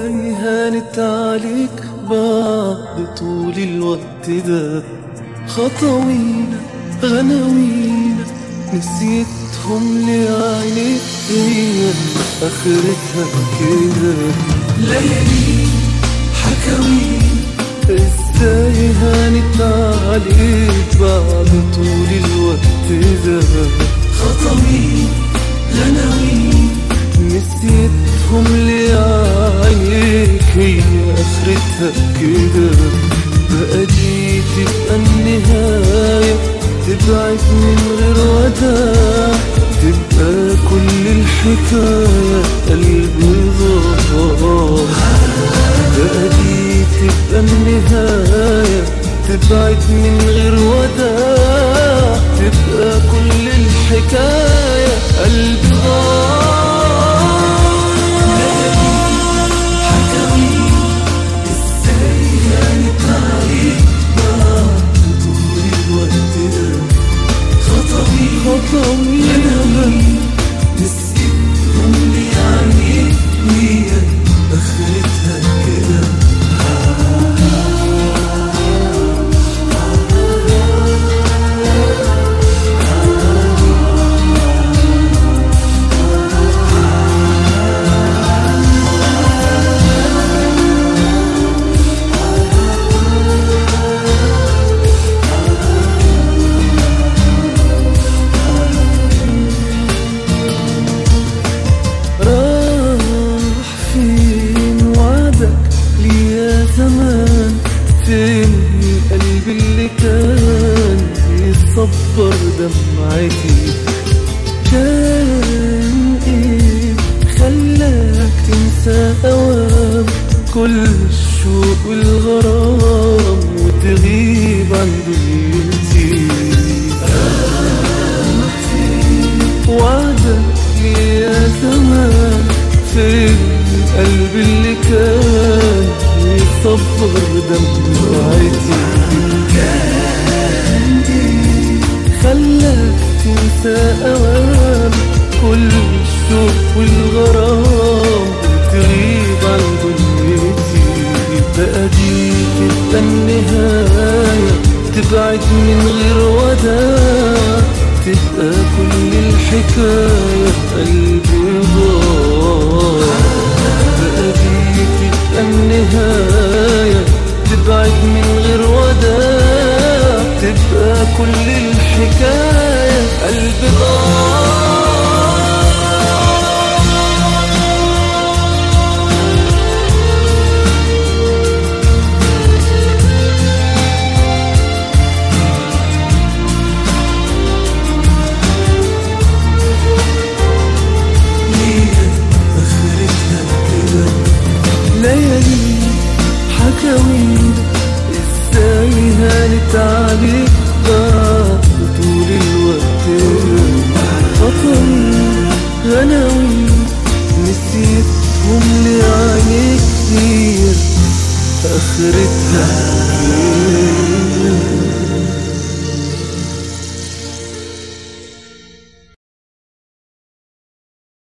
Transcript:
ازاي هانت عليك بعد طول الوقت ده؟ خطوينا غناوينا نسيتهم لعينيك، هي اخرتها كده. ليالي حكاوينا ازاي هانت عليك بعد طول الوقت ده؟ خطوينا غناوينا نسيتهم لعينيك، هي اخرتها كده. بقى دي تبقى النهاية، تبعد من غير وداع، تبقى كل الحكاية قلبي ضاع. بقى دي تبقى النهاية، تبعد من غير وداع، تبقى كل الحكاية قلبي ضاع. خطوينا نسيتهم لعينيك، هي اخرتها كده. زمان فين القلب اللي كان يصبر دمعتي؟ كان ايه خلاك تنسى اوام كل الشوق والغرام وتغيب عن دنيتي؟ وعدك لي يا زمان فين القلب اللي كان يصبر دمعتي؟ كان ايه خلاك تنسى اوام كل الشوق والغرام وتغيب عن دنيتي؟ بقى دي تبقى النهاية، تبعد من غير وداع، تبقى كل الحكاية قلبي ضاع. بقى دي تبقى النهاية، تبعد من غير وداع، تبقى كل الحكاية